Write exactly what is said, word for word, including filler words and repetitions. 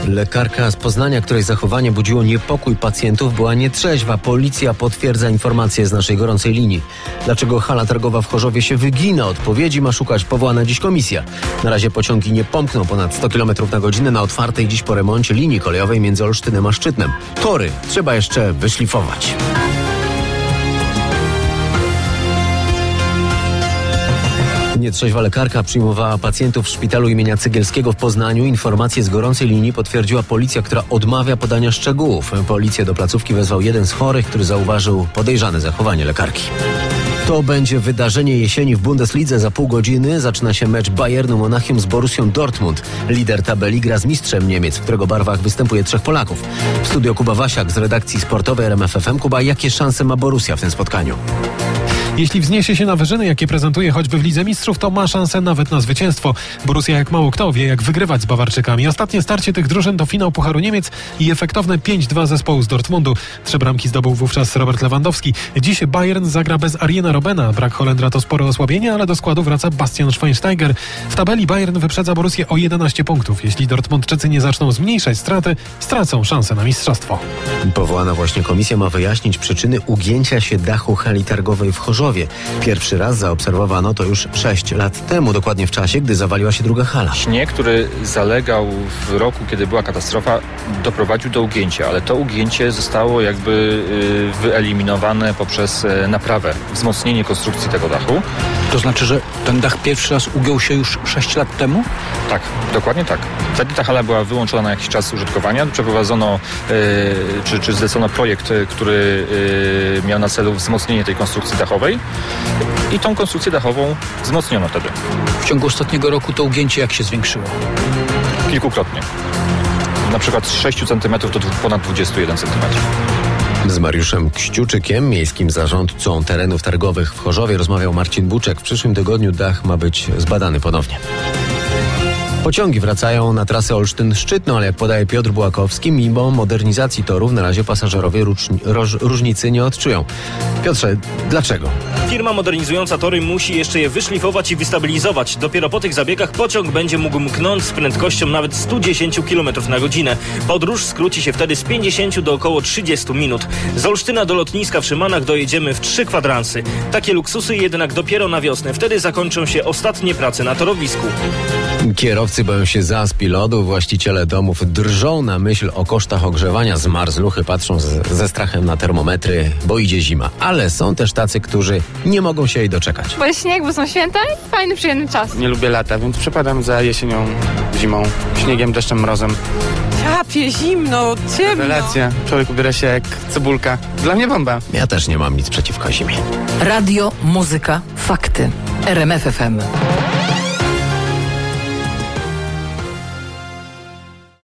Lekarka z Poznania, której zachowanie budziło niepokój pacjentów, była nietrzeźwa. Policja potwierdza informacje z naszej gorącej linii. Dlaczego hala targowa w Chorzowie się wygina? Odpowiedzi ma szukać powołana dziś komisja. Na razie pociągi nie pomkną ponad sto kilometrów na godzinę na otwartej dziś po remoncie linii kolejowej między Olsztynem a Szczytnem. Tory trzeba jeszcze wyszlifować. Nietrzeźwa lekarka przyjmowała pacjentów w szpitalu imienia Cegielskiego w Poznaniu. Informacje z gorącej linii potwierdziła policja, która odmawia podania szczegółów. Policję do placówki wezwał jeden z chorych, który zauważył podejrzane zachowanie lekarki. To będzie wydarzenie jesieni w Bundeslidze. Za pół godziny zaczyna się mecz Bayernu Monachium z Borussią Dortmund. Lider tabeli gra z mistrzem Niemiec, w którego barwach występuje trzech Polaków. W studio Kuba Wasiak z redakcji sportowej R M F F M. Kuba, jakie szanse ma Borussia w tym spotkaniu? Jeśli wzniesie się na wyżyny, jakie prezentuje choćby w Lidze Mistrzów, to ma szansę nawet na zwycięstwo. Borussia jak mało kto wie, jak wygrywać z Bawarczykami. Ostatnie starcie tych drużyn to finał Pucharu Niemiec i efektowne pięć dwa zespołu z Dortmundu. Trzy bramki zdobył wówczas Robert Lewandowski. Dziś Bayern zagra bez Arjena Robbena. Brak Holendra to spore osłabienie, ale do składu wraca Bastian Schweinsteiger. W tabeli Bayern wyprzedza Borussię o jedenaście punktów. Jeśli Dortmundczycy nie zaczną zmniejszać straty, stracą szansę na mistrzostwo. Powołana właśnie komisja ma wyjaśnić przyczyny ugięcia się dachu hali targowej w Chorzowie. Pierwszy raz zaobserwowano to już sześć lat temu, dokładnie w czasie, gdy zawaliła się druga hala. Śnieg, który zalegał w roku, kiedy była katastrofa, doprowadził do ugięcia, ale to ugięcie zostało jakby wyeliminowane poprzez naprawę, wzmocnienie konstrukcji tego dachu. To znaczy, że ten dach pierwszy raz ugiął się już sześć lat temu? Tak, dokładnie tak. Wtedy ta hala była wyłączona na jakiś czas z użytkowania. Przeprowadzono, yy, czy, czy zlecono projekt, który yy, miał na celu wzmocnienie tej konstrukcji dachowej i tą konstrukcję dachową wzmocniono wtedy. W ciągu ostatniego roku to ugięcie jak się zwiększyło? Kilkukrotnie. Na przykład z sześciu centymetrów do ponad dwudziestu jeden centymetrów. Z Mariuszem Kściuczykiem, miejskim zarządcą terenów targowych w Chorzowie, rozmawiał Marcin Buczek. W przyszłym tygodniu dach ma być zbadany ponownie. Pociągi wracają na trasę Olsztyn-Szczytno, ale jak podaje Piotr Bułakowski, mimo modernizacji torów na razie pasażerowie różni, roż, różnicy nie odczują. Piotrze, dlaczego? Firma modernizująca tory musi jeszcze je wyszlifować i wystabilizować. Dopiero po tych zabiegach pociąg będzie mógł mknąć z prędkością nawet sto dziesięć kilometrów na godzinę. Podróż skróci się wtedy z pięćdziesięciu do około trzydziestu minut. Z Olsztyna do lotniska w Szymanach dojedziemy w trzy kwadransy. Takie luksusy jednak dopiero na wiosnę. Wtedy zakończą się ostatnie prace na torowisku. Kierowcy boją się zaspi lodu, właściciele domów drżą na myśl o kosztach ogrzewania, zmarzluchy patrzą z, ze strachem na termometry, bo idzie zima. Ale są też tacy, którzy nie mogą się jej doczekać. Bo jest śnieg, bo są święta i fajny, przyjemny czas. Nie lubię lata, więc przepadam za jesienią, zimą, śniegiem, deszczem, mrozem. Ciapie, zimno, ciemno. Rewelacja. Człowiek ubiera się jak cebulka. Dla mnie bomba. Ja też nie mam nic przeciwko zimie. Radio, muzyka, fakty. R M F F M.